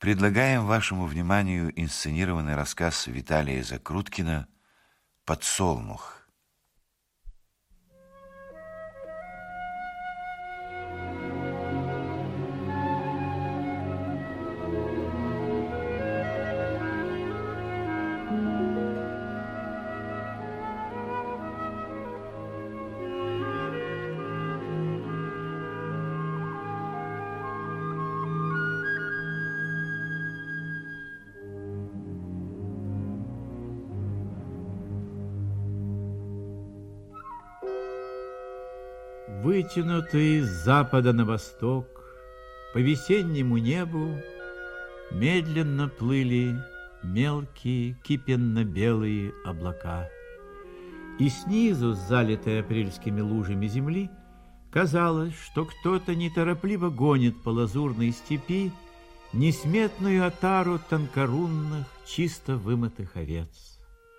Предлагаем вашему вниманию инсценированный рассказ Виталия Закруткина «Подсолнух». Вытянутые с запада на восток по весеннему небу медленно плыли мелкие кипенно-белые облака. И снизу, залитой апрельскими лужами земли, казалось, что кто-то неторопливо гонит по лазурной степи несметную отару тонкорунных, чисто вымытых овец.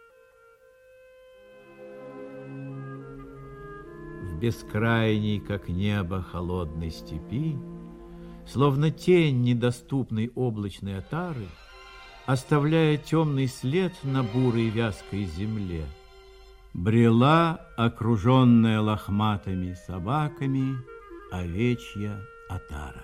В бескрайней, как небо, холодной степи, словно тень недоступной облачной отары, оставляя темный след на бурой вязкой земле, брела, окруженная лохматыми собаками, овечья отара.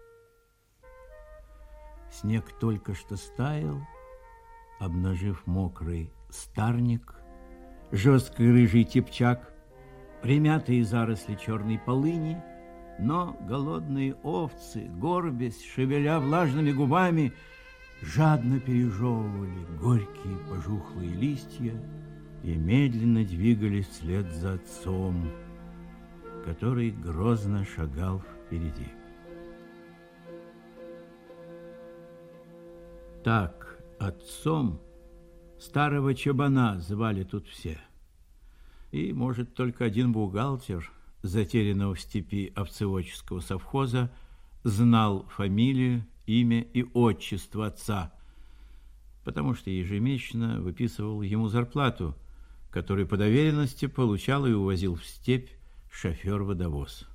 Снег только что стаял, обнажив мокрый старник, жесткий рыжий тепчак, примятые заросли черной полыни, но голодные овцы, горбясь, шевеля влажными губами, жадно пережевывали горькие пожухлые листья и медленно двигались вслед за отцом, который грозно шагал впереди. Так отцом старого чабана звали тут все. И, может, только один бухгалтер, затерянного в степи овцеводческого совхоза, знал фамилию, имя и отчество отца, потому что ежемесячно выписывал ему зарплату, которую по доверенности получал и увозил в степь шофер-водовоз.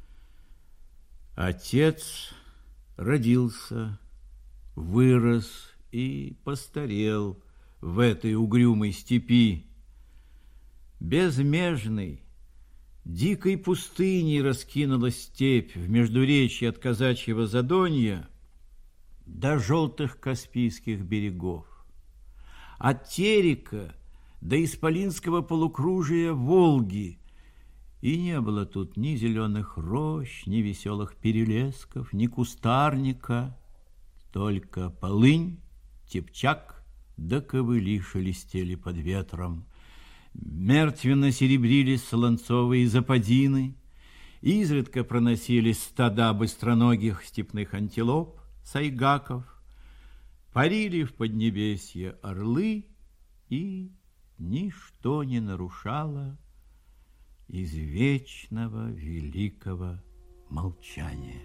Отец родился, вырос и постарел в этой угрюмой степи. Безмежной, дикой пустыней раскинулась степь в междуречье от казачьего Задонья до желтых Каспийских берегов, от Терека до исполинского полукружия Волги, и не было тут ни зеленых рощ, ни веселых перелесков, ни кустарника, только полынь, тепчак да ковыли шелестели под ветром. Мертвенно серебрились солонцовые западины, изредка проносились стада быстроногих степных антилоп, сайгаков, парили в поднебесье орлы, и ничто не нарушало извечного великого молчания.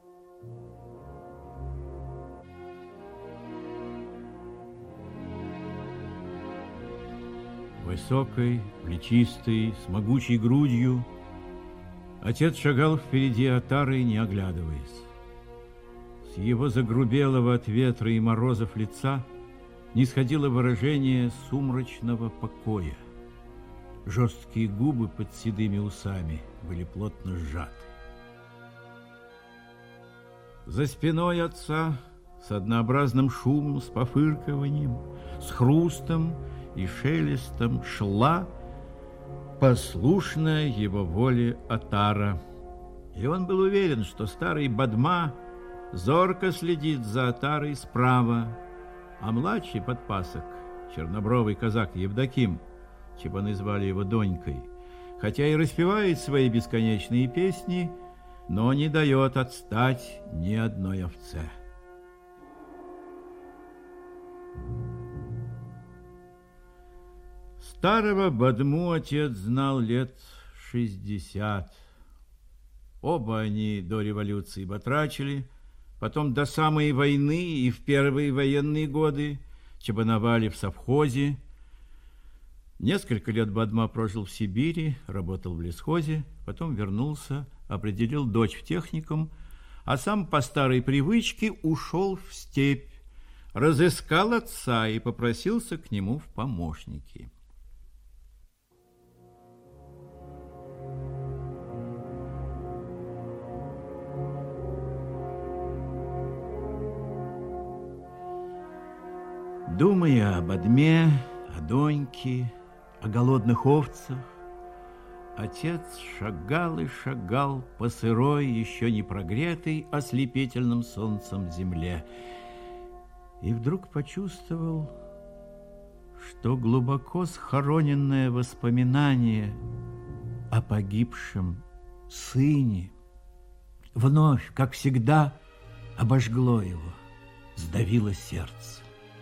Высокой, плечистой, с могучей грудью отец шагал впереди отары, не оглядываясь. С его загрубелого от ветра и морозов лица нисходило выражение сумрачного покоя. Жесткие губы под седыми усами были плотно сжаты. За спиной отца с однообразным шумом, с пофыркиванием, с хрустом и шелестом шла послушная его воле отара. И он был уверен, что старый Бадма зорко следит за отарой справа, а младший подпасок, чернобровый казак Евдоким, чабаны звали его Донькой, хотя и распевает свои бесконечные песни, но не дает отстать ни одной овце. Старого Бадму отец знал лет 60. Оба они до революции батрачили, потом до самой войны и в первые военные годы чабановали в совхозе. Несколько лет Бадма прожил в Сибири, работал в лесхозе, потом вернулся, определил дочь в техникум, а сам по старой привычке ушел в степь разыскал отца и попросился к нему в помощники. Думая об Адме, о Доньке, о голодных овцах, отец шагал и шагал по сырой, еще не прогретой ослепительным солнцем земле, и вдруг почувствовал, что глубоко схороненное воспоминание о погибшем сыне вновь, как всегда, обожгло его, сдавило сердце.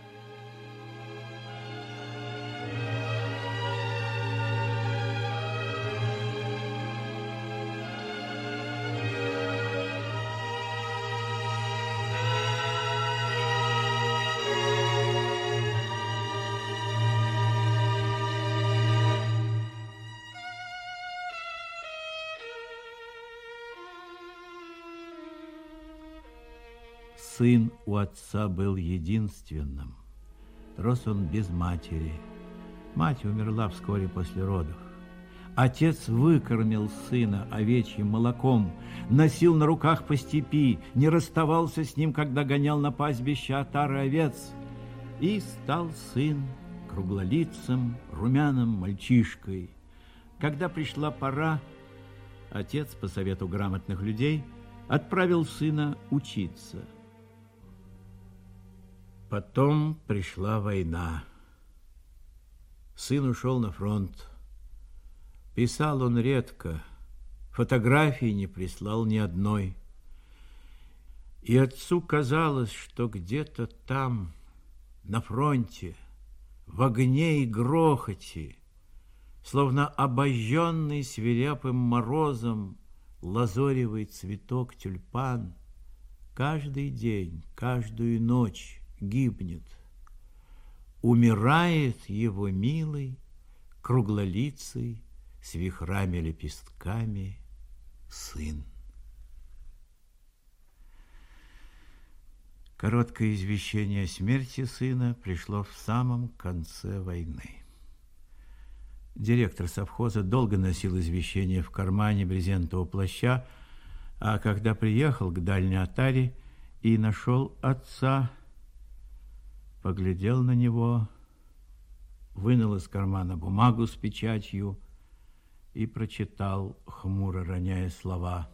Сын у отца был единственным. Рос он без матери. Мать умерла вскоре после родов. Отец выкормил сына овечьим молоком, носил на руках по степи, не расставался с ним, когда гонял на пастбище отары овец. И стал сын круглолицым, румяным мальчишкой. Когда пришла пора, отец, по совету грамотных людей, отправил сына учиться. Потом пришла война. Сын ушел на фронт. Писал он редко, фотографии не прислал ни одной. И отцу казалось, что где-то там, на фронте, в огне и грохоте, словно обожженный свирепым морозом лазоревый цветок тюльпан, каждый день, каждую ночь гибнет. Умирает его милый, круглолицый, с вихрами-лепестками сын. Короткое извещение о смерти сына пришло в самом конце войны. Директор совхоза долго носил извещение в кармане брезентового плаща, а когда приехал к дальней отаре и нашел отца, поглядел на него, вынул из кармана бумагу с печатью и прочитал, хмуро роняя слова: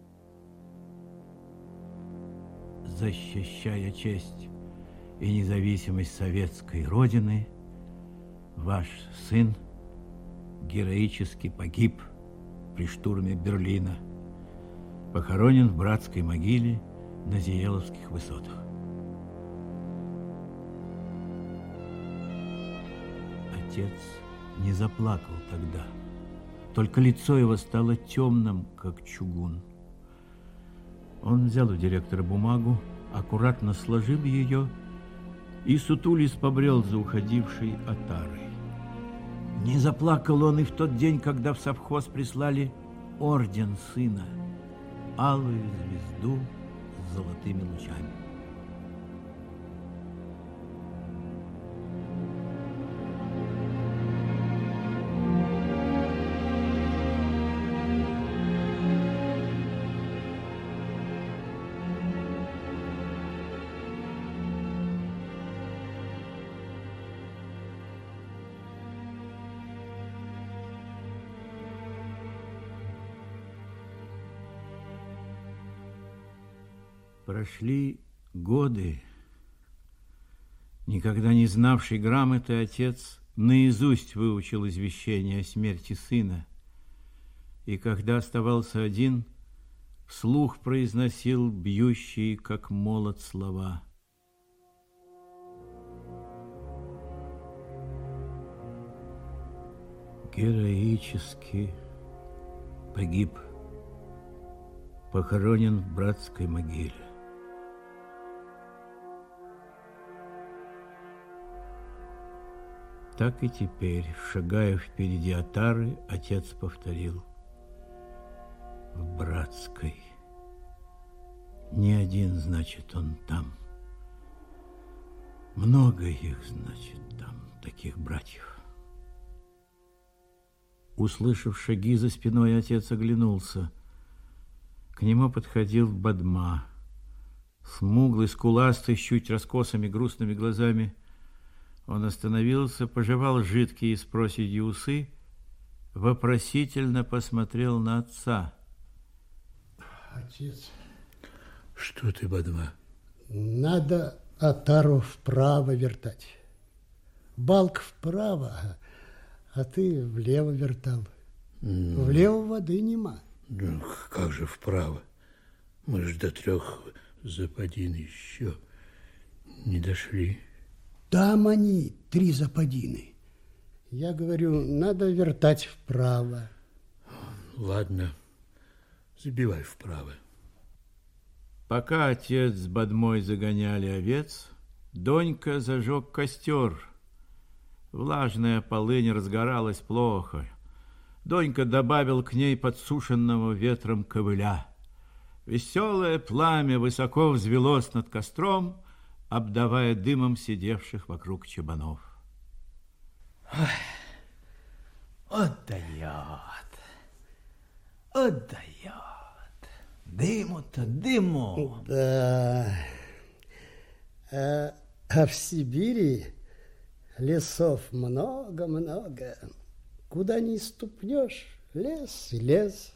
«Защищая честь и независимость советской Родины, ваш сын героически погиб при штурме Берлина, похоронен в братской могиле на Зиеловских высотах». Отец не заплакал тогда, только лицо его стало темным, как чугун. Он взял у директора бумагу, аккуратно сложил ее и, сутулясь, побрел за уходившей отарой. Не заплакал он и в тот день, когда в совхоз прислали орден сына, алую звезду с золотыми лучами. Прошли годы. Никогда не знавший грамоты отец наизусть выучил извещение о смерти сына. И когда оставался один, вслух произносил бьющие, как молот, слова: «Героически погиб, похоронен в братской могиле». Так и теперь, шагая впереди отары, отец повторил: в братской. Не один, значит, он там. Много их, значит, там, таких братьев. Услышав шаги за спиной, отец оглянулся. К нему подходил Бадма. Смуглый, скуластый, с чуть раскосыми грустными глазами. Он остановился, пожевал жидкие с проседью усы, вопросительно посмотрел на отца. Отец. Что ты, Бадма? Надо отару вправо вертать. Балк вправо, а ты влево вертал. Влево воды нема. Да как же вправо? Мы ж до 3 западин еще не дошли. Там они, 3 западины. Я говорю, надо вертать вправо. Ладно, забивай вправо. Пока отец с Бадмой загоняли овец, Донька зажег костер. Влажная полынь разгоралась плохо. Донька добавил к ней подсушенного ветром ковыля. Веселое пламя высоко взвелось над костром, обдавая дымом сидевших вокруг чабанов. Отдает. Дыму-то дыму. Да. А в Сибири лесов много-много. Куда ни ступнешь, лес и лес.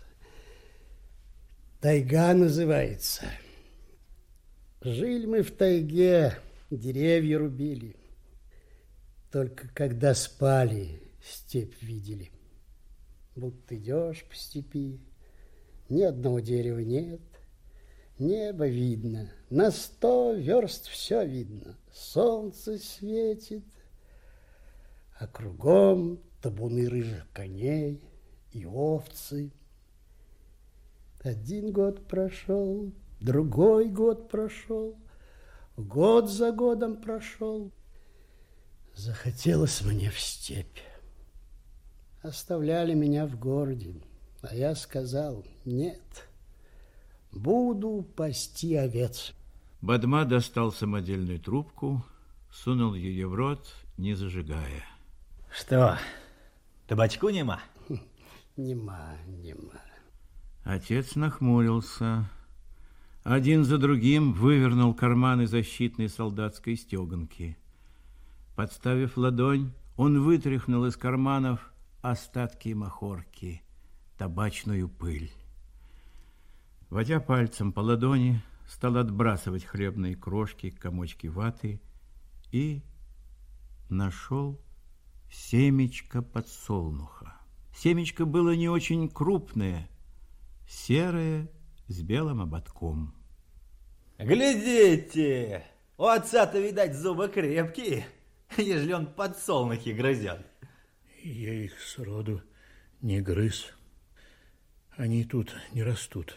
Тайга называется. Жили мы в тайге, деревья рубили. Только когда спали, степь видели. Будто идешь по степи, ни одного дерева нет, небо видно, на 100 верст все видно. Солнце светит, а кругом табуны рыжих коней и овцы. 1 год прошел, другой год прошел, год за годом прошел. Захотелось мне в степь. Оставляли меня в городе, а я сказал, нет, буду пасти овец. Бадма достал самодельную трубку, сунул ее в рот, не зажигая. Что, табачку нема? Нема. Отец нахмурился. Один за другим вывернул карманы защитной солдатской стеганки. Подставив ладонь, он вытряхнул из карманов остатки махорки, табачную пыль. Водя пальцем по ладони, стал отбрасывать хлебные крошки, комочки ваты и нашел семечко подсолнуха. Семечко было не очень крупное, серое, с белым ободком. Глядите, у отца-то, видать, зубы крепкие, ежели он подсолнухи грызет. Я их сроду не грыз. Они тут не растут.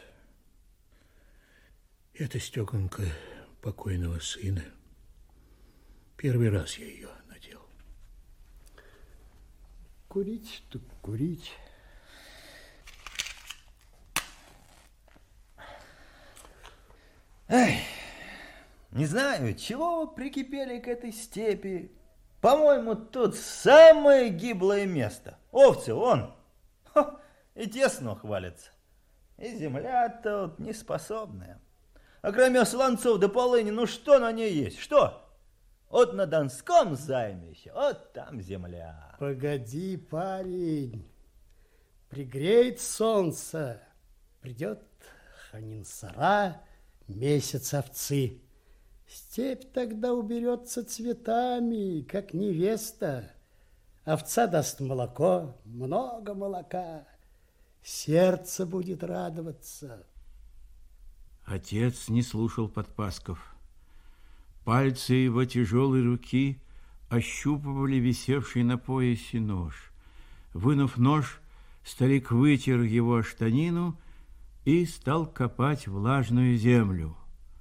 Это стеканка покойного сына. Первый раз я ее надел. Курить так курить. Эй, не знаю, чего вы прикипели к этой степи. По-моему, тут самое гиблое место. Овцы вон, и тесно хвалятся. И земля тут неспособная. А кроме слонцов да полыни, ну что на ней есть? Что? Вот на Донском займе еще, вот там земля. Погоди, парень, пригреет солнце, придет Ханин-Сара, месяц овцы. Степь тогда уберется цветами, как невеста. Овца даст молоко, много молока. Сердце будет радоваться. Отец не слушал подпасков. Пальцы его тяжелой руки ощупывали висевший на поясе нож. Вынув нож, старик вытер его о штанину и стал копать влажную землю.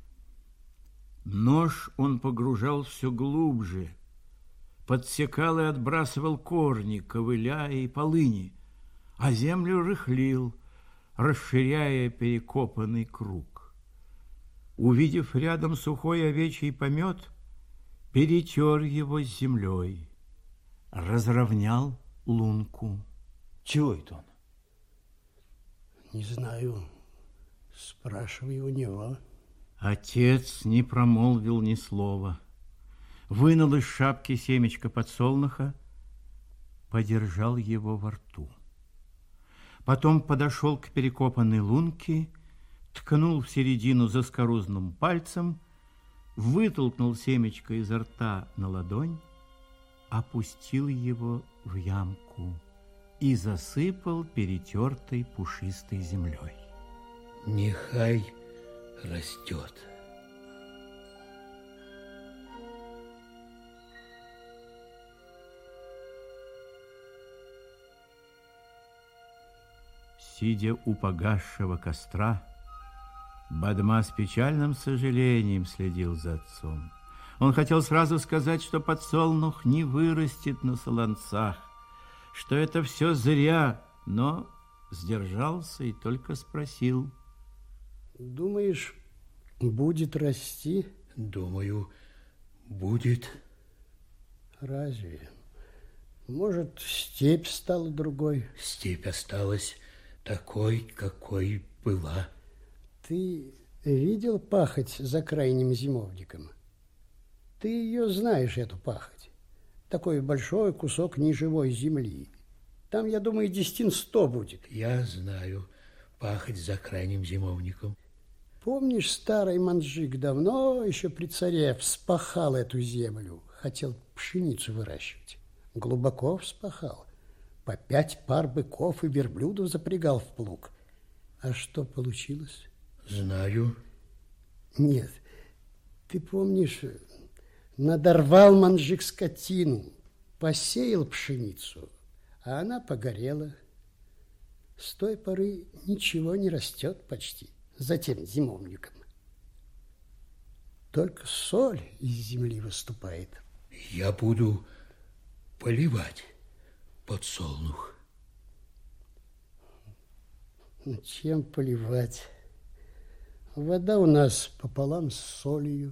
Нож он погружал все глубже, подсекал и отбрасывал корни, ковыля и полыни, а землю рыхлил, расширяя перекопанный круг. Увидев рядом сухой овечий помет, перетер его с землей, разровнял лунку. Чего это он? Не знаю. Спрашивай у него. Отец не промолвил ни слова. Вынул из шапки семечко подсолнуха, подержал его во рту. Потом подошел к перекопанной лунке, ткнул в середину заскорузным пальцем, вытолкнул семечко изо рта на ладонь, опустил его в ямку и засыпал перетертой пушистой землей. Нехай растет. Сидя у погасшего костра, Бадма с печальным сожалением следил за отцом. Он хотел сразу сказать, что подсолнух не вырастет на солонцах, что это все зря, но сдержался и только спросил. Думаешь, будет расти? Думаю, будет. Разве? Может, степь стала другой? Степь осталась такой, какой была. Ты видел пахоть за крайним зимовником? Ты ее знаешь, эту пахоть. Такой большой кусок неживой земли. Там, я думаю, 100 будет. Я знаю пахоть за крайним зимовником. Помнишь, старый манжик давно, еще при царе, вспахал эту землю, хотел пшеницу выращивать. Глубоко вспахал. По 5 пар быков и верблюдов запрягал в плуг. А что получилось? Знаю. Нет, ты помнишь, надорвал манжик скотину, посеял пшеницу, а она погорела. С той поры ничего не растет почти за тем зимовником. Только соль из земли выступает. Я буду поливать подсолнух. Чем поливать? Вода у нас пополам с солью.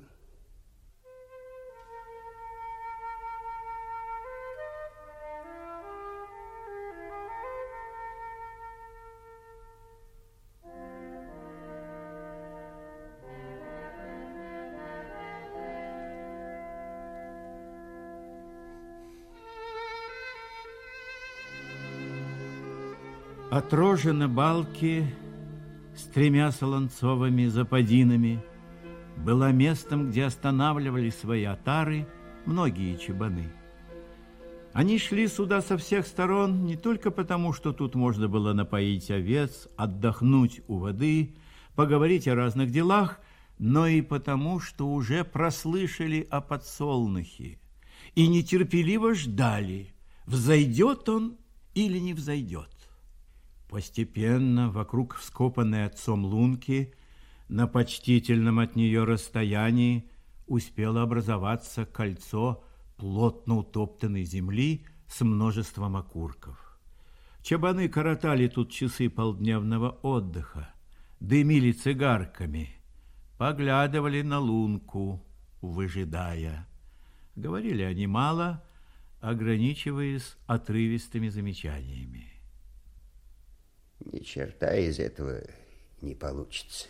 От рожи на балке с 3 солонцовыми западинами была местом, где останавливали свои отары многие чабаны. Они шли сюда со всех сторон не только потому, что тут можно было напоить овец, отдохнуть у воды, поговорить о разных делах, но и потому, что уже прослышали о подсолнухе и нетерпеливо ждали, взойдет он или не взойдет. Постепенно вокруг вскопанной отцом лунки на почтительном от нее расстоянии успело образоваться кольцо плотно утоптанной земли с множеством окурков. Чабаны коротали тут часы полдневного отдыха, дымили цигарками, поглядывали на лунку, выжидая. Говорили они мало, ограничиваясь отрывистыми замечаниями. Ни черта из этого не получится.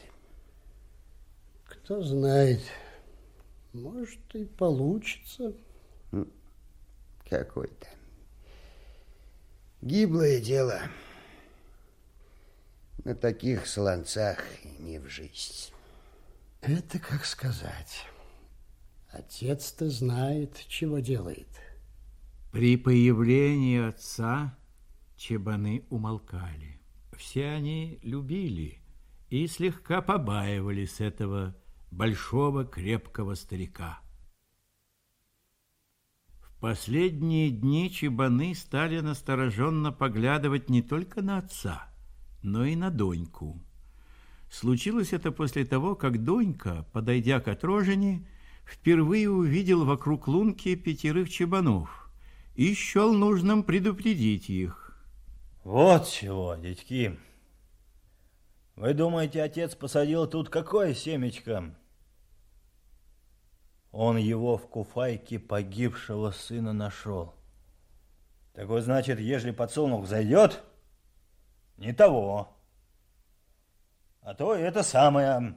Кто знает, может и получится. Какое-то гиблое дело. На таких солонцах не в жизнь. Это как сказать. Отец-то знает, чего делает. При появлении отца чабаны умолкали. Все они любили и слегка побаивались этого большого крепкого старика. В последние дни чабаны стали настороженно поглядывать не только на отца, но и на Доньку. Случилось это после того, как Донька, подойдя к отрожине, впервые увидел вокруг лунки 5 чабанов и счел нужным предупредить их. Вот чего, дядьки. Вы думаете, отец посадил тут какое семечко? Он его в Куфайке погибшего сына нашел. Так вот, значит, ежели подсолнух зайдет, не того. А то это самое.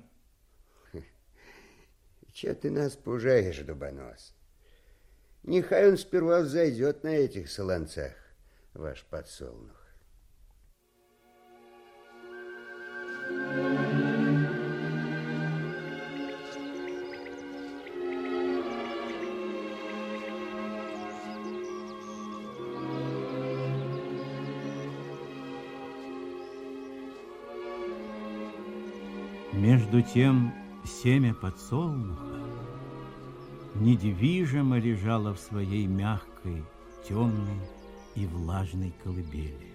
Че ты нас пужаешь, дубонос? Нехай он сперва зайдет на этих солонцах, ваш подсолнух. Между тем семя подсолнуха недвижимо лежало в своей мягкой, темной и влажной колыбели.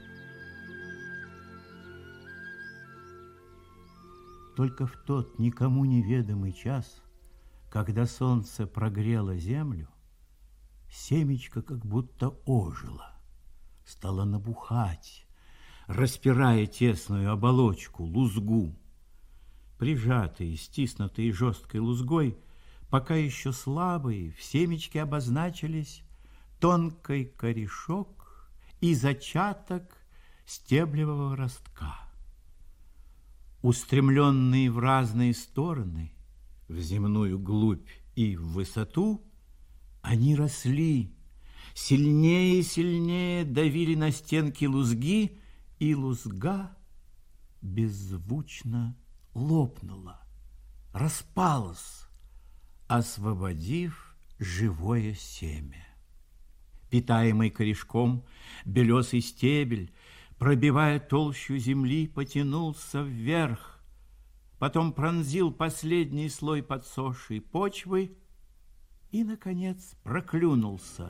Только в тот никому неведомый час, когда солнце прогрело землю, семечко как будто ожило, стало набухать, распирая тесную оболочку, лузгу. Прижатые, стиснутые жесткой лузгой, пока еще слабые, в семечке обозначились тонкий корешок и зачаток стеблевого ростка. Устремленные в разные стороны, в земную глубь и в высоту, они росли, сильнее и сильнее давили на стенки лузги, и лузга беззвучно лопнула, распалась, освободив живое семя. Питаемый корешком, белесый стебель, пробивая толщу земли, потянулся вверх, потом пронзил последний слой подсохшей почвы и, наконец, проклюнулся.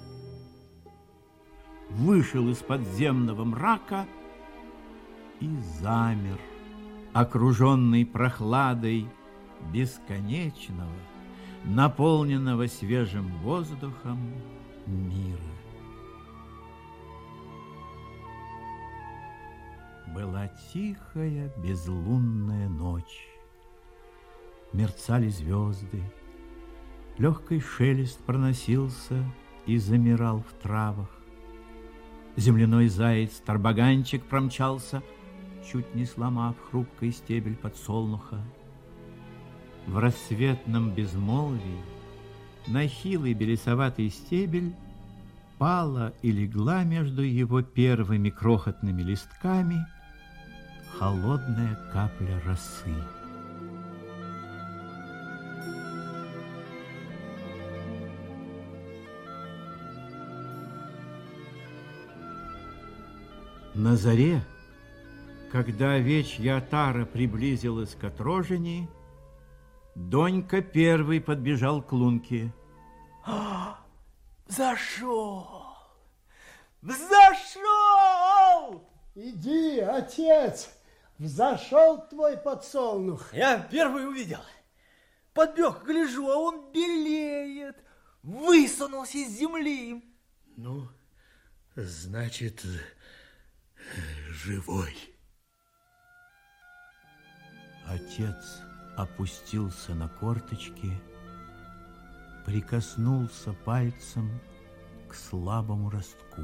Вышел из подземного мрака и замер, окруженный прохладой бесконечного, наполненного свежим воздухом мира. Была тихая безлунная ночь. Мерцали звезды, легкий шелест проносился и замирал в травах. Земляной заяц-тарбаганчик промчался, чуть не сломав хрупкий стебель подсолнуха. В рассветном безмолвии на хилый белесоватый стебель пала и легла между его первыми крохотными листками холодная капля росы. На заре, когда овечья отара приблизилась к отрожени, Донька первый подбежал к лунке. Взошел! Взошел! Иди, отец, взошел твой подсолнух. Я первый увидел. Подбег, гляжу, а он белеет, высунулся из земли. Ну, значит, живой. Отец опустился на корточки, прикоснулся пальцем к слабому ростку.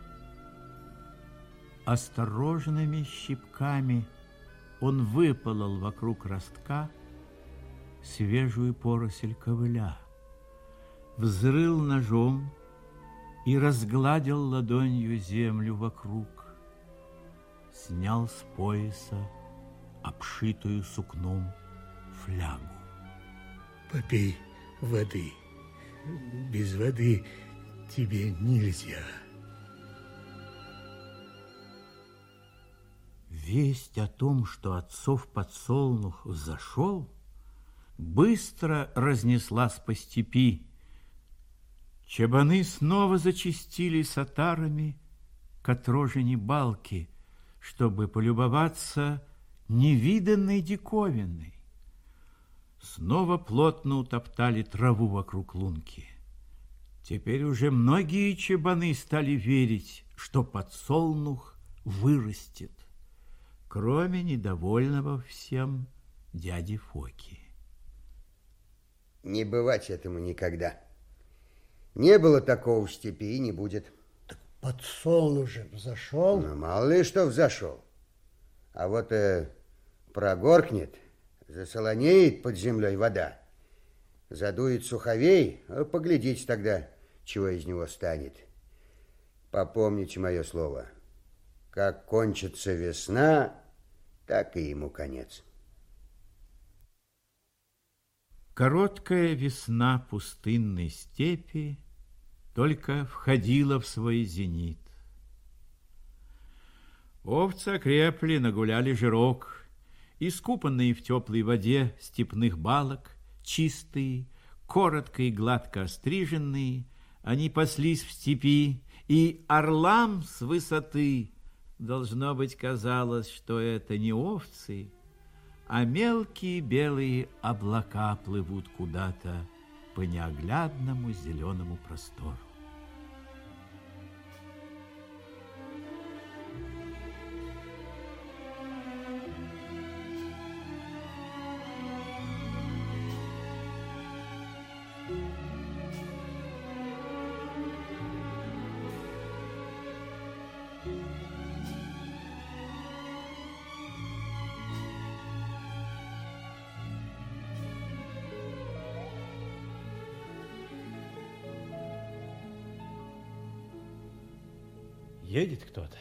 Осторожными щипками он выпалол вокруг ростка свежую поросль ковыля, взрыл ножом и разгладил ладонью землю вокруг, снял с пояса обшитую сукном флягу. Попей воды. Без воды тебе нельзя. Весть о том, что отцов подсолнух взошел, быстро разнеслась по степи. Чабаны снова зачастили с отарами к отрожени балки, чтобы полюбоваться невиданной диковиной. Снова плотно утоптали траву вокруг лунки. Теперь уже многие чабаны стали верить, что подсолнух вырастет, кроме недовольного всем дяди Фоки. Не бывать этому никогда. Не было такого в степи и не будет. Так подсолнух же взошел. Ну, мало ли что взошел. А вот прогоркнет, засолонеет под землей вода, задует суховей, поглядите тогда, чего из него станет. Попомните мое слово. Как кончится весна, так и ему конец. Короткая весна пустынной степи только входила в свой зенит. Овцы окрепли, нагуляли жирок, искупанные в теплой воде степных балок, чистые, коротко и гладко остриженные, они паслись в степи, и орлам с высоты, должно быть, казалось, что это не овцы, а мелкие белые облака плывут куда-то по неоглядному зеленому простору. Едет кто-то.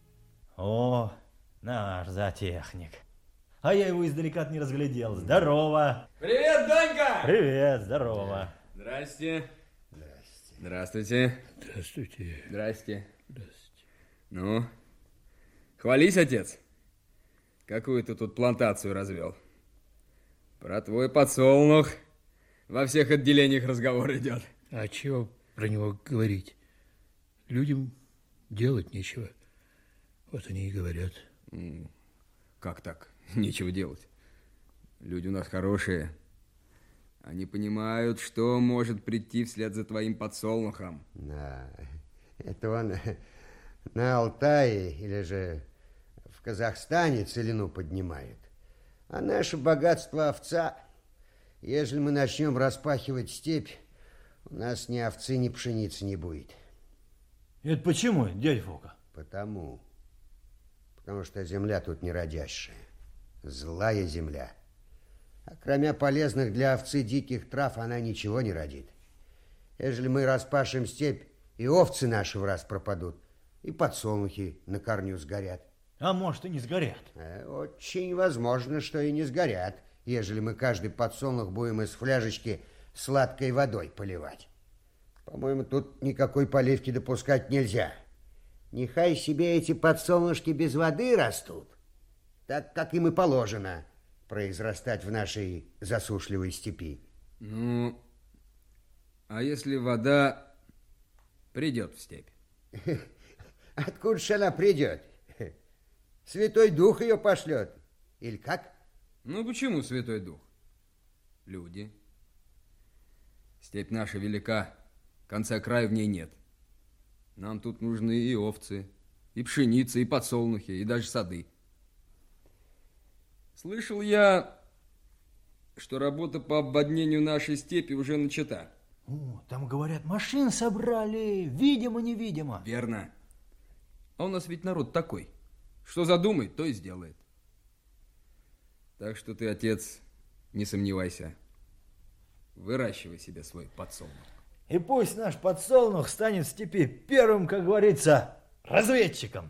О, наш зоотехник. А я его издалека не разглядел. Здорово. Привет, Донька! Привет, здорово. Здрасте. Здрасте. Здравствуйте. Здравствуйте. Здрасте. Здравствуйте. Ну, хвались, отец. Какую ты тут плантацию развел? Про твой подсолнух во всех отделениях разговор идет. А чего про него говорить? Людям делать нечего. Вот они и говорят. Как так? Нечего делать. Люди у нас хорошие. Они понимают, что может прийти вслед за твоим подсолнухом. Да, это он на Алтае или же в Казахстане целину поднимает. А наше богатство овца. Если мы начнем распахивать степь, у нас ни овцы, ни пшеницы не будет. Это почему, дядя Фока? Потому что земля тут неродящая, злая земля. А кроме полезных для овцы диких трав, она ничего не родит. Ежели мы распашем степь, и овцы наши в раз пропадут, и подсолнухи на корню сгорят. А может, и не сгорят. Очень возможно, что и не сгорят, ежели мы каждый подсолнух будем из фляжечки сладкой водой поливать. По-моему, тут никакой поливки допускать нельзя. Нехай себе эти подсолнушки без воды растут, так как им и положено произрастать в нашей засушливой степи. Ну, а если вода придет в степь? Откуда же она придет? Святой Дух ее пошлет. Или как? Ну, почему Святой Дух? Люди. Степь наша велика, конца края в ней нет. Нам тут нужны и овцы, и пшеница, и подсолнухи, и даже сады. Слышал я, что работа по обводнению нашей степи уже начата. О, там, говорят, машин собрали, видимо-невидимо. Верно. А у нас ведь народ такой, что задумает, то и сделает. Так что ты, отец, не сомневайся. Выращивай себе свой подсолнух. И пусть наш подсолнух станет в степи первым, как говорится, разведчиком.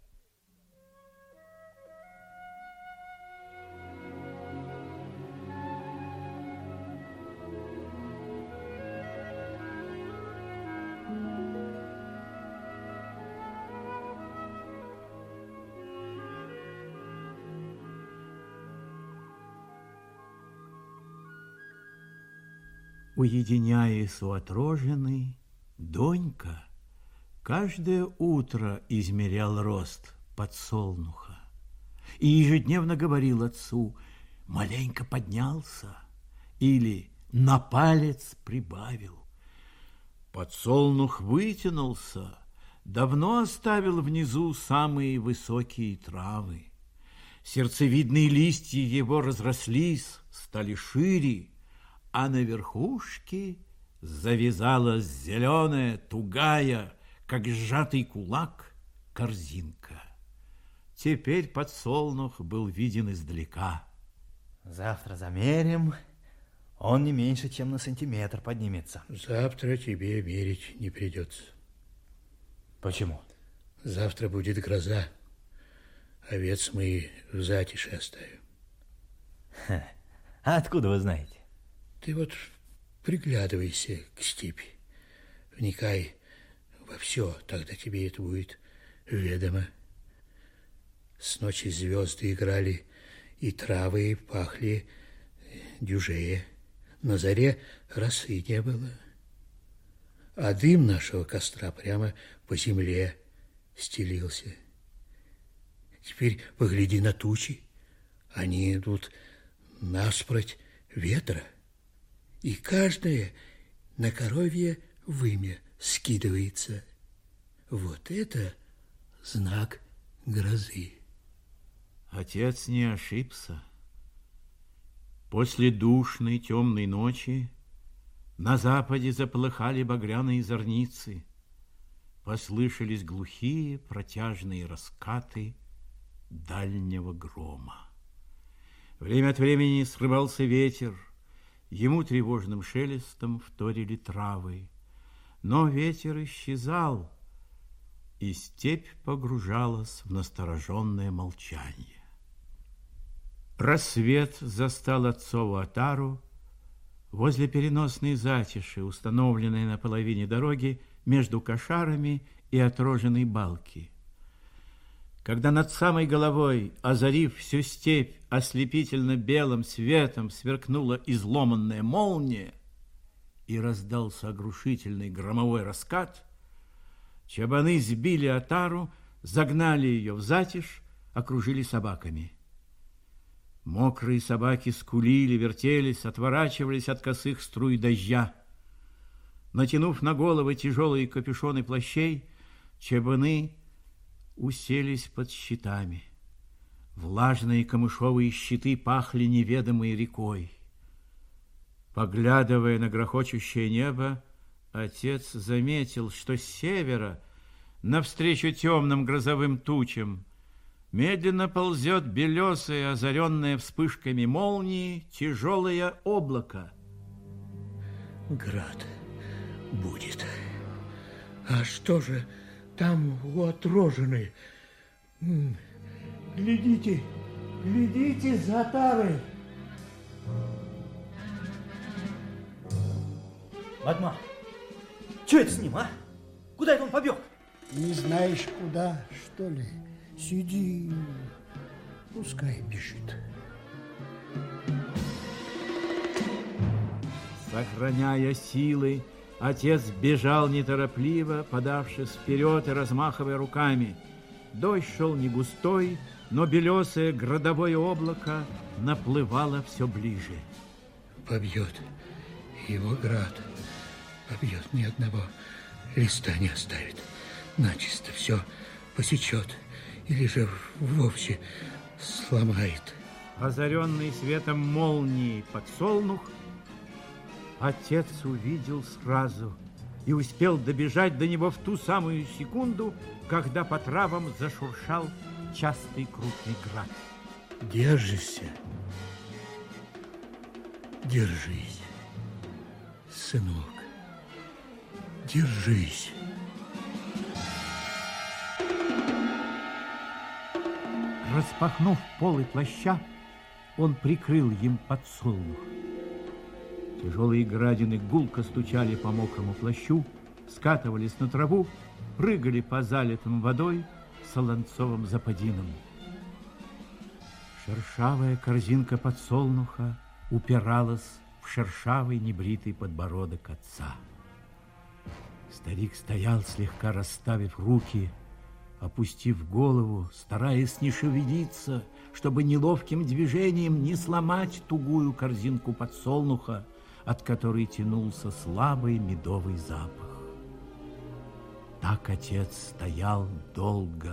Уединяясь у отрожины, Донька каждое утро измерял рост подсолнуха и ежедневно говорил отцу: маленько поднялся или на палец прибавил. Подсолнух вытянулся, давно оставил внизу самые высокие травы. Сердцевидные листья его разрослись, стали шире, а на верхушке завязалась зеленая, тугая, как сжатый кулак, корзинка. Теперь подсолнух был виден издалека. Завтра замерим. Он не меньше, чем на сантиметр поднимется. Завтра тебе мерить не придется. Почему? Завтра будет гроза. Овец мы в затишье оставим. А откуда вы знаете? Ты вот приглядывайся к степи. Вникай во все, тогда тебе это будет ведомо. С ночи звезды играли, и травы пахли дюжее. На заре росы не было, а дым нашего костра прямо по земле стелился. Теперь погляди на тучи. Они идут наспроть ветра, и каждая на коровье вымя скидывается. Вот это знак грозы. Отец не ошибся. После душной темной ночи на западе заполыхали багряные зорницы. Послышались глухие протяжные раскаты дальнего грома. Время от времени срывался ветер, ему тревожным шелестом вторили травы. Но ветер исчезал, и степь погружалась в настороженное молчание. Рассвет застал отцову отару возле переносной затиши, установленной на половине дороги между кошарами и отроженной балки. Когда над самой головой, озарив всю степь ослепительно белым светом, сверкнула изломанная молния и раздался оглушительный громовой раскат, чабаны сбили отару, загнали ее в затишь, окружили собаками. Мокрые собаки скулили, вертелись, отворачивались от косых струй дождя. Натянув на головы тяжелые капюшоны плащей, чабаны уселись под щитами. Влажные камышовые щиты пахли неведомой рекой. Поглядывая на грохочущее небо, отец заметил, что с севера, навстречу темным грозовым тучам, медленно ползет белесое, озаренное вспышками молнии, тяжелое облако. Град будет. А что же там у отроженной? Глядите, глядите за отарой. Батма, что это с ним, а? Куда это он побег? Не знаешь, куда, что ли? Сиди, пускай бежит. Сохраняя силы, отец бежал неторопливо, подавшись вперед и размахивая руками. Дождь шел не густой, но белесое градовое облако наплывало все ближе. Побьет его град, побьет, ни одного листа не оставит. Начисто все посечет или же вовсе сломает. Озаренный светом молнии подсолнух отец увидел сразу и успел добежать до него в ту самую секунду, когда по травам зашуршал частый крупный град. Держишься, держись, сынок, держись. Распахнув полы плаща, он прикрыл им подсолнух. Тяжелые градины гулко стучали по мокрому плащу, скатывались на траву, прыгали по залитым водой солонцовым западинам. Шершавая корзинка подсолнуха упиралась в шершавый небритый подбородок отца. Старик стоял, слегка расставив руки, опустив голову, стараясь не шевелиться, чтобы неловким движением не сломать тугую корзинку подсолнуха, от которой тянулся слабый медовый запах. Так отец стоял долго.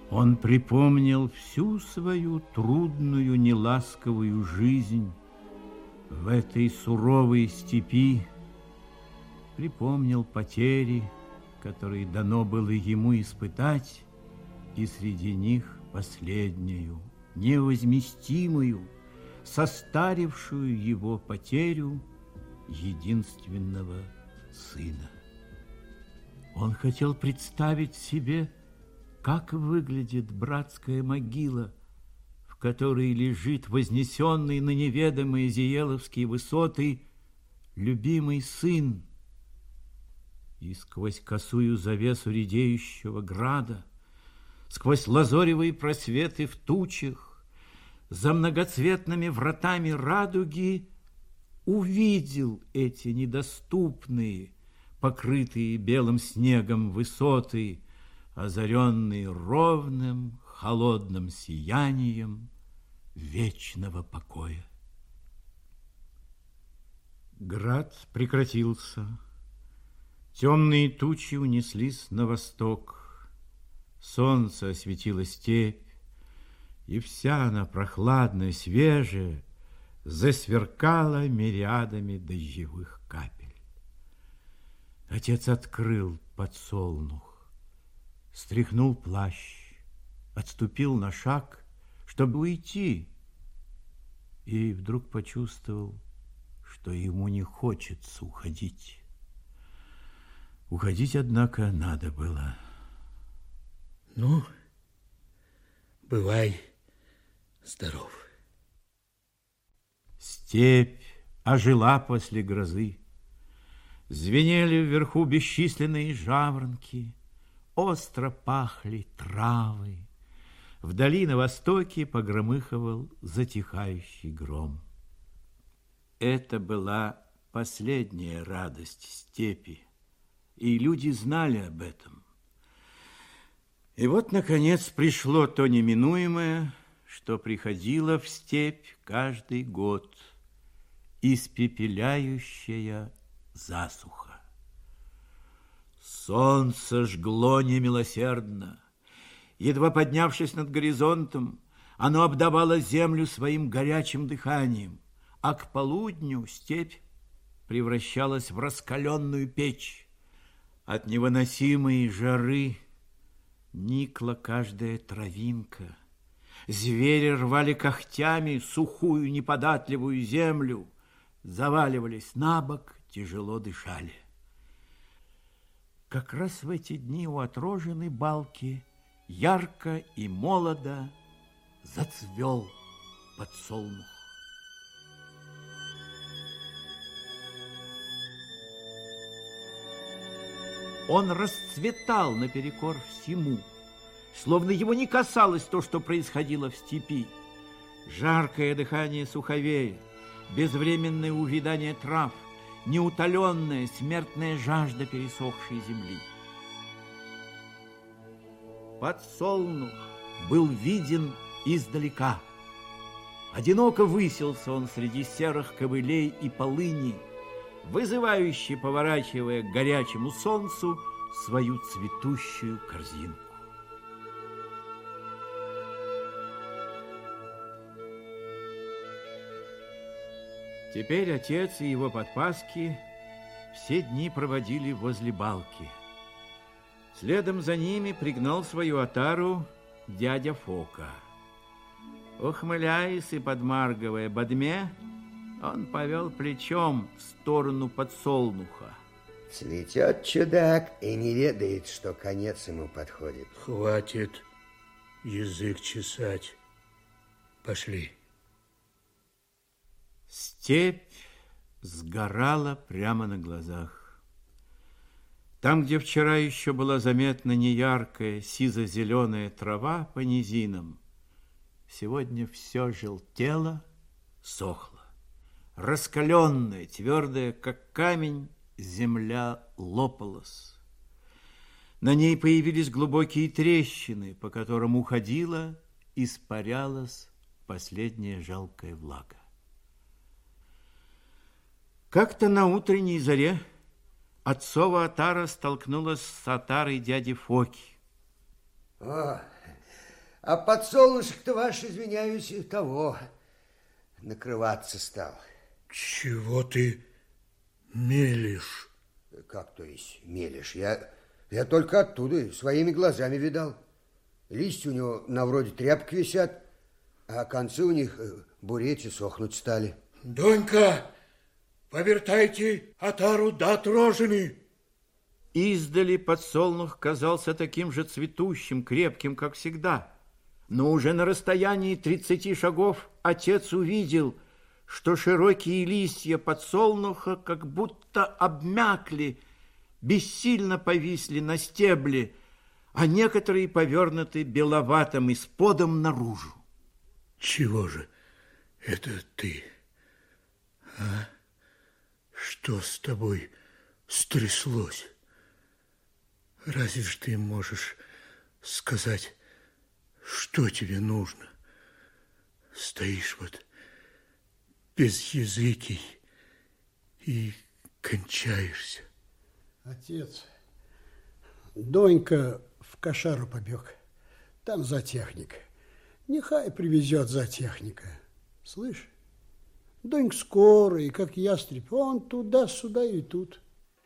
Он припомнил всю свою трудную, неласковую жизнь в этой суровой степи, припомнил потери, которые дано было ему испытать, и среди них последнюю, невозместимую, состарившую его потерю единственного сына. Он хотел представить себе, как выглядит братская могила, в которой лежит вознесенный на неведомые Зиеловские высоты любимый сын. И сквозь косую завесу редеющего града, сквозь лазоревые просветы в тучах, за многоцветными вратами радуги увидел эти недоступные, покрытые белым снегом высоты, озаренные ровным, холодным сиянием вечного покоя. Град прекратился. Темные тучи унеслись на восток. Солнце осветило степь, и вся она, прохладная, свежая, засверкала мириадами дождевых капель. Отец открыл подсолнух, стряхнул плащ, отступил на шаг, чтобы уйти, и вдруг почувствовал, что ему не хочется уходить. Уходить, однако, надо было. Ну, бывай здоров. Степь ожила после грозы. Звенели вверху бесчисленные жаворонки, остро пахли травы. Вдали на востоке погромыхивал затихающий гром. Это была последняя радость степи, и люди знали об этом. И вот, наконец, пришло то неминуемое, что приходило в степь каждый год, испепеляющая засуха. Солнце жгло немилосердно. Едва поднявшись над горизонтом, оно обдавало землю своим горячим дыханием, а к полудню степь превращалась в раскаленную печь. От невыносимой жары никла каждая травинка. Звери рвали когтями сухую неподатливую землю, заваливались на бок, тяжело дышали. Как раз в эти дни у отроженной балки ярко и молодо зацвел подсолнух. Он расцветал наперекор всему, словно его не касалось то, что происходило в степи. Жаркое дыхание суховея, безвременное увядание трав, неутоленная смертная жажда пересохшей земли. Подсолнух был виден издалека. Одиноко высился он среди серых ковылей и полыни, вызывающе поворачивая к горячему солнцу свою цветущую корзинку. Теперь отец и его подпаски все дни проводили возле балки. Следом за ними пригнал свою отару дядя Фока. Ухмыляясь и подмаргивая Бадме, он повел плечом в сторону подсолнуха. Цветет чудак и не ведает, что конец ему подходит. Хватит язык чесать. Пошли. Степь сгорала прямо на глазах. Там, где вчера еще была заметна неяркая сизо-зеленая трава по низинам, сегодня все желтело, сохло. Раскаленная, твердая, как камень, земля лопалась. На ней появились глубокие трещины, по которым уходила, испарялась последняя жалкая влага. Как-то на утренней заре отцова отара столкнулась с отарой дяди Фоки. О, А подсолнушек-то ваш, извиняюсь, того, накрываться стал. Чего ты мелешь? Как то есть мелешь? Я только оттуда своими глазами видал. Листья у него на вроде тряпок висят, а концы у них буреть и сохнуть стали. Донька, повертайте отару да отрожены. Издали подсолнух казался таким же цветущим, крепким, как всегда. Но уже на расстоянии 30 шагов отец увидел, что широкие листья подсолнуха как будто обмякли, бессильно повисли на стебле, а некоторые повернуты беловатым исподом наружу. Чего же это ты? А? Что с тобой стряслось? Разве ж ты можешь сказать, что тебе нужно? Стоишь вот безязыкий и кончаешься. Отец, Донька в кошару побег. Там зоотехник. Нехай привезет зоотехника. Слышь? Донька скоро, и как ястреб, он туда-сюда и тут.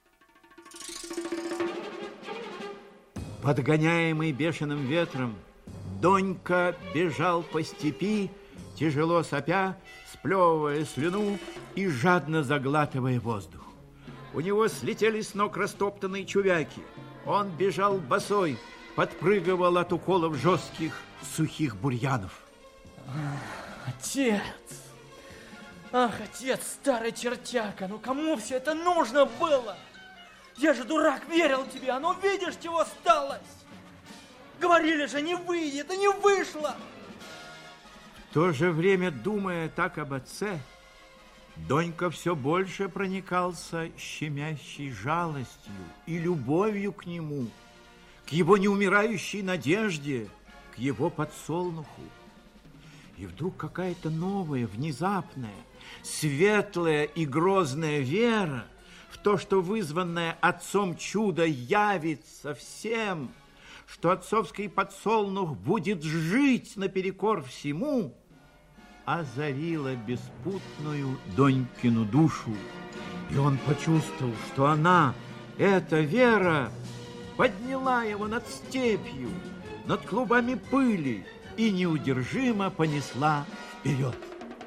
Подгоняемый бешеным ветром, Донька бежал по степи, тяжело сопя, сплевывая слюну и жадно заглатывая воздух. У него слетели с ног растоптанные чувяки. Он бежал босой, подпрыгивал от уколов жестких, сухих бурьянов. Отец! Ах, отец, старый чертяка, ну кому все это нужно было? Я же, дурак, верил тебе, а ну видишь, чего осталось? Говорили же, не выйдет, и не вышло! В то же время, думая так об отце, Донька все больше проникался щемящей жалостью и любовью к нему, к его неумирающей надежде, к его подсолнуху. И вдруг какая-то новая, внезапная, светлая и грозная вера в то, что вызванное отцом чудо явится всем, что отцовский подсолнух будет жить наперекор всему, озарила беспутную Донькину душу. И он почувствовал, что она, эта вера, подняла его над степью, над клубами пыли и неудержимо понесла вперед.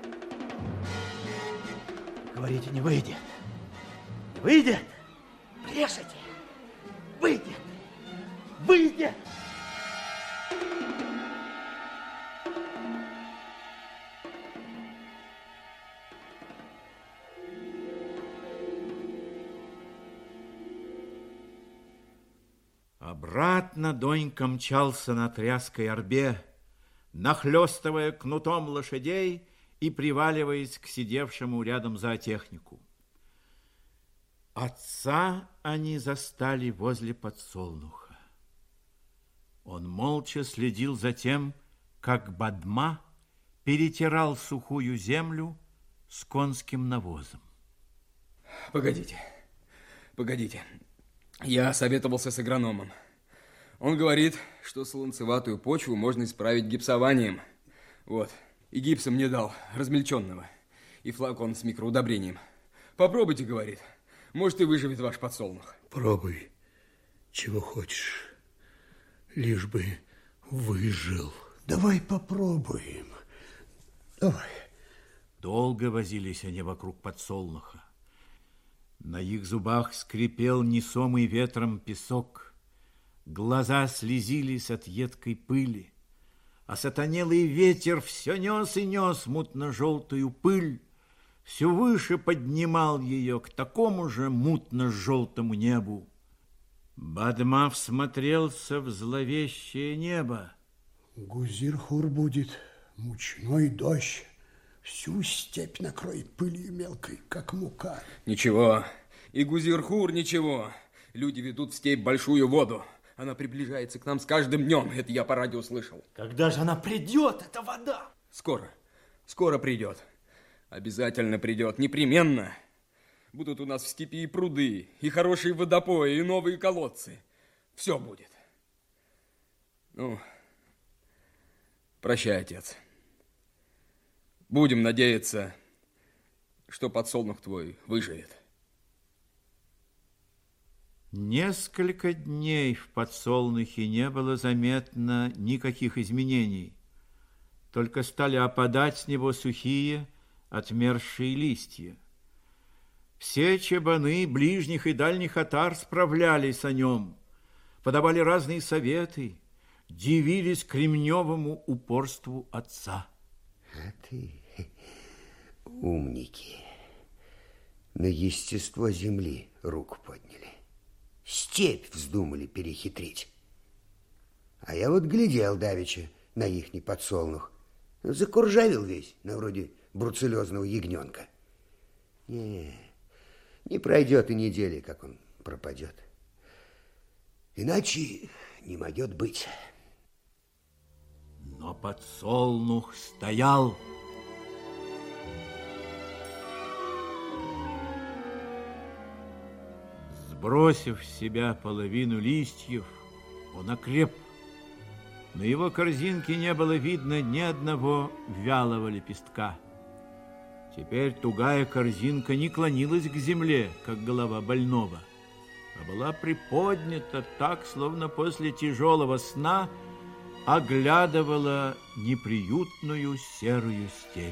Говорите, не выйдет. Не выйдет? Брешете. Выйдет. Выйдет. Обратно Донька мчался на тряской орбе, нахлёстывая кнутом лошадей и приваливаясь к сидевшему рядом зоотехнику. Отца они застали возле подсолнуха. Он молча следил за тем, как Бадма перетирал сухую землю с конским навозом. Погодите, погодите. Я советовался с агрономом. Он говорит, что сланцеватую почву можно исправить гипсованием. Вот, и гипса мне дал, размельченного, и флакон с микроудобрением. Попробуйте, говорит, может и выживет ваш подсолнух. Пробуй, чего хочешь, лишь бы выжил. Давай попробуем. Давай. Долго возились они вокруг подсолнуха. На их зубах скрипел несомый ветром песок. Глаза слезились от едкой пыли, а сатанелый ветер все нес и нес мутно-желтую пыль, все выше поднимал ее к такому же мутно-желтому небу. Бадма всмотрелся в зловещее небо. Гузир-хур будет, мучной дождь. Всю степь накроет пылью мелкой, как мука. Ничего, и Гузир-хур ничего. Люди ведут в степь большую воду. Она приближается к нам с каждым днем. Это я по радио слышал. Когда же она придет, эта вода? Скоро, скоро придет. Обязательно придет, непременно. Будут у нас в степи и пруды, и хорошие водопои, и новые колодцы. Все будет. Ну, Прощай, отец. Будем надеяться, что подсолнух твой выживет. Несколько дней в подсолнухе не было заметно никаких изменений. Только стали опадать с него сухие, отмерзшие листья. Все чабаны ближних и дальних отар справлялись о нем, подавали разные советы, дивились кремневому упорству отца. А ты, умники, на естество земли руку подняли. Степь вздумали перехитрить. А я вот глядел давеча на ихний подсолнух. Закуржавил весь, на вроде бруцеллезного ягненка. Не пройдет и недели, как он пропадет. Иначе не могет быть. Но подсолнух стоял. Сбросив с себя половину листьев, он окреп. На его корзинке не было видно ни одного вялого лепестка. Теперь тугая корзинка не клонилась к земле, как голова больного, а была приподнята так, словно после тяжелого сна оглядывала неприютную серую степь.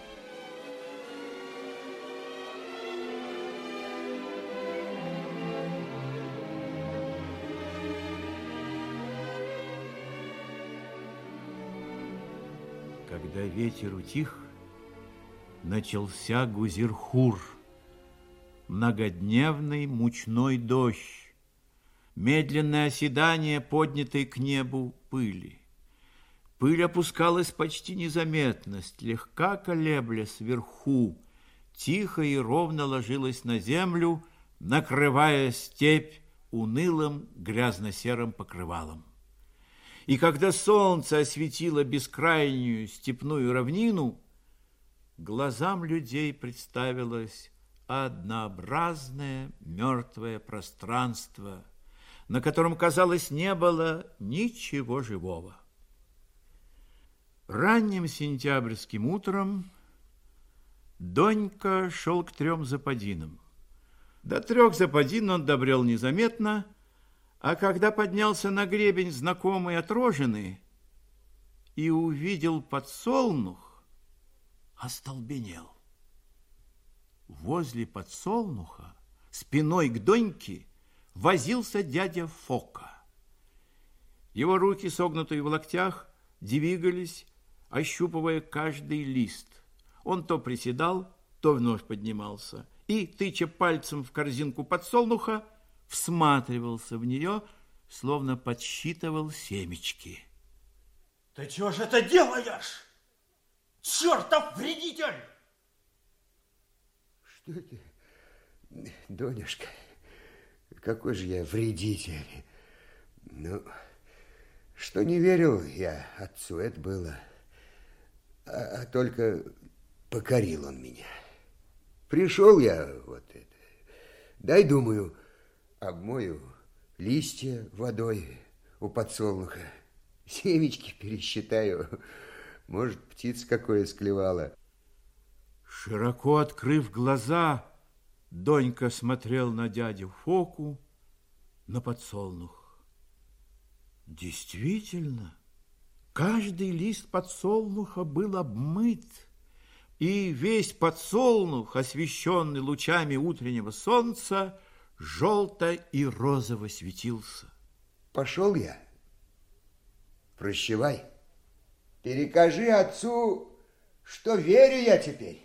Когда ветер утих, начался Гузерхур, многодневный мучной дождь, медленное оседание поднятой к небу пыли. Пыль опускалась почти незаметно, слегка колеблясь вверху, тихо и ровно ложилась на землю, накрывая степь унылым грязно-серым покрывалом. И когда солнце осветило бескрайнюю степную равнину, глазам людей представилось однообразное мертвое пространство, на котором, казалось, не было ничего живого. Ранним сентябрьским утром Донька шел к 3 западинам. До 3 западин он добрел незаметно, а когда поднялся на гребень знакомый от Рожины и увидел подсолнух, остолбенел. Возле подсолнуха, спиной к Доньке, возился дядя Фока. Его руки, согнутые в локтях, двигались, ощупывая каждый лист. Он то приседал, то вновь поднимался и, тыча пальцем в корзинку подсолнуха, всматривался в нее, словно подсчитывал семечки. Ты чего же это делаешь? Чертов вредитель! Что ты, Донюшка, какой же я вредитель. Ну, что не верил я отцу, это было, а только покорил он меня. Пришел я вот это, дай, думаю, обмою листья водой у подсолнуха, семечки пересчитаю, может, птица какое склевала. Широко открыв глаза, Донька смотрел на дядю Фоку, на подсолнух. Действительно, каждый лист подсолнуха был обмыт, и весь подсолнух, освещенный лучами утреннего солнца, желто и розово светился. Пошел я. Прощавай. Перекажи отцу, что верю я теперь.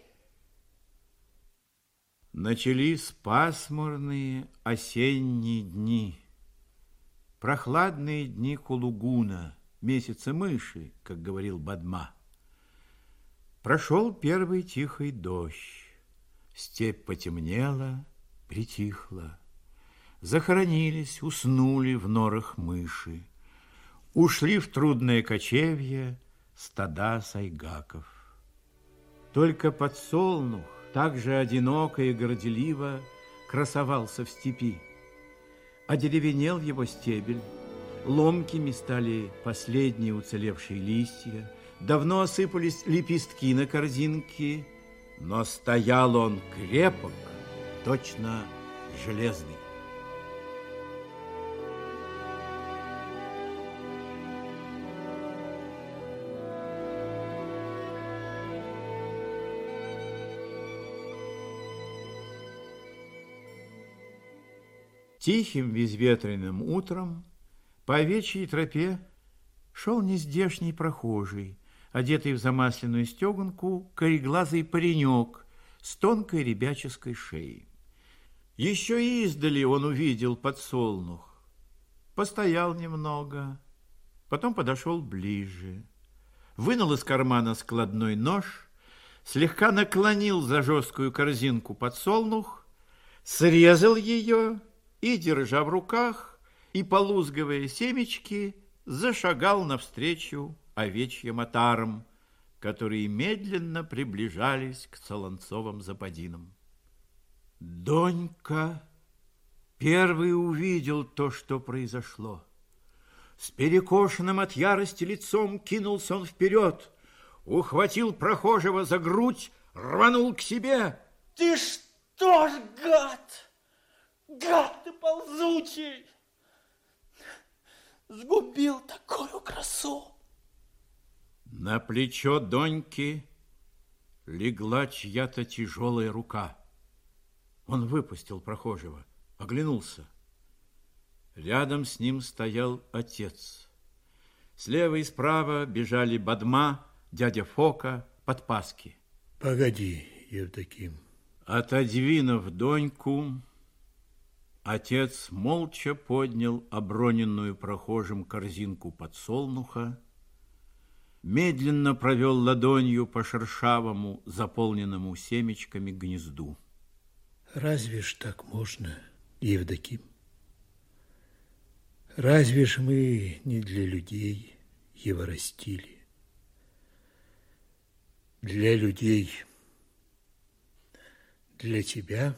Начались пасмурные осенние дни, прохладные дни Кулугуна, месяца мыши, как говорил Бадма. Прошел первый тихий дождь, степь потемнела, притихла. Захоронились, уснули в норах мыши. Ушли в трудное кочевье стада сайгаков. Только подсолнух так же одиноко и горделиво красовался в степи. Одеревенел его стебель, ломкими стали последние уцелевшие листья, давно осыпались лепестки на корзинке, но стоял он крепок, точно железный. Тихим безветренным утром по овечьей тропе шел нездешний прохожий, одетый в замасленную стеганку, кореглазый паренек с тонкой ребяческой шеей. Еще издали он увидел подсолнух, постоял немного, потом подошел ближе, вынул из кармана складной нож, слегка наклонил за жесткую корзинку подсолнух, срезал ее и, держа в руках и полузгивая семечки, зашагал навстречу овечьим отарам, которые медленно приближались к Солонцовым западинам. Донька первый увидел то, что произошло. С перекошенным от ярости лицом кинулся он вперед, ухватил прохожего за грудь, рванул к себе. Ты что ж, гад! Гад ты ползучий! Сгубил такую красу! На плечо Доньки легла чья-то тяжелая рука. Он выпустил прохожего, оглянулся. Рядом с ним стоял отец. Слева и справа бежали Бадма, дядя Фока, подпаски. Погоди, Евдоким. Отодвинув Доньку, отец молча поднял оброненную прохожим корзинку подсолнуха, медленно провел ладонью по шершавому, заполненному семечками гнезду. Разве ж так можно, Евдоким? Разве ж мы не для людей его растили? Для людей, для тебя,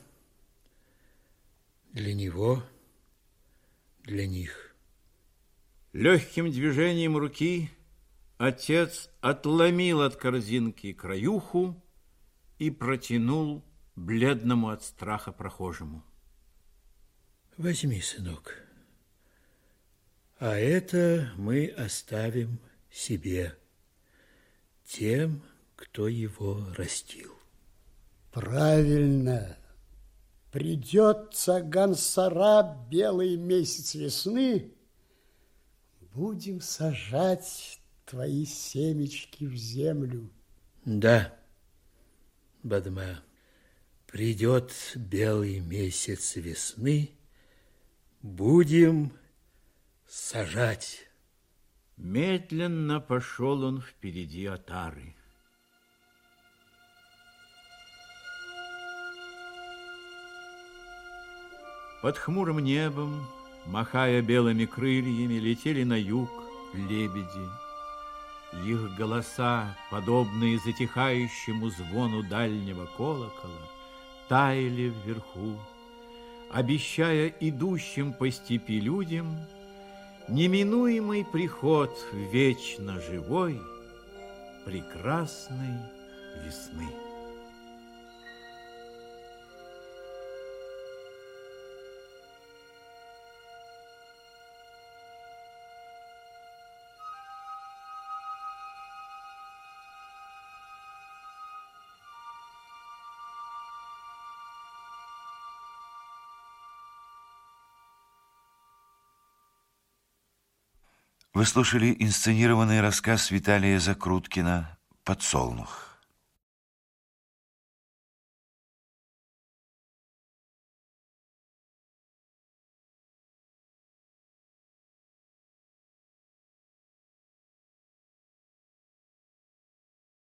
для него, для них. Легким движением руки отец отломил от корзинки краюху и протянул бледному от страха прохожему. Возьми, сынок, а это мы оставим себе, тем, кто его растил. Правильно. Придет Цаган-Сара, белый месяц весны, будем сажать твои семечки в землю. Да, Бадма, придет белый месяц весны, будем сажать. Медленно пошел он впереди отары. Под хмурым небом, махая белыми крыльями, летели на юг лебеди. Их голоса, подобные затихающему звону дальнего колокола, таяли вверху, обещая идущим по степи людям неминуемый приход вечно живой, прекрасной весны. Вы слушали инсценированный рассказ Виталия Закруткина «Подсолнух».